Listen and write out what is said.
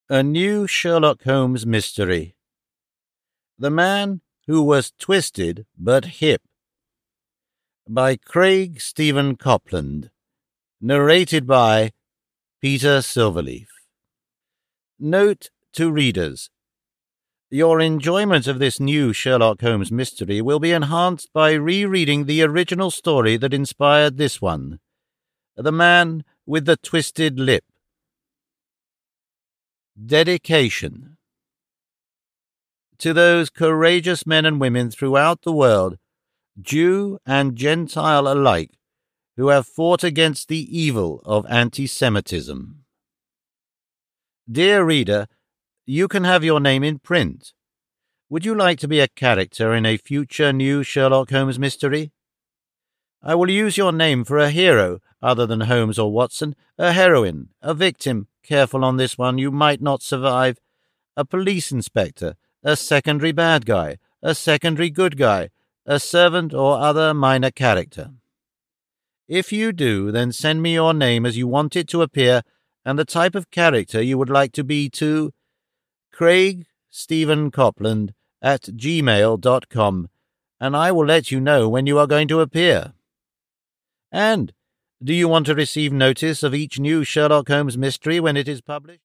A new Sherlock Holmes mystery. The Man Who Was Twisted But Hip, by Craig Stephen Copland. Narrated by Peter Silverleaf. Note to readers. Your enjoyment of this new Sherlock Holmes mystery will be enhanced by rereading the original story that inspired this one, The Man with the Twisted Lip. Dedication. To those courageous men and women throughout the world, Jew and Gentile alike, who have fought against the evil of anti-Semitism. Dear reader, you can have your name in print. Would you like to be a character in a future new Sherlock Holmes mystery? I will use your name for a hero other than Holmes or Watson, a heroine, a victim, careful on this one, you might not survive, a police inspector, a secondary bad guy, a secondary good guy, a servant or other minor character. If you do, then send me your name as you want it to appear and the type of character you would like to be to Craig Stephen Copland at gmail.com, and I will let you know when you are going to appear. And do you want to receive notice of each new Sherlock Holmes mystery when it is published?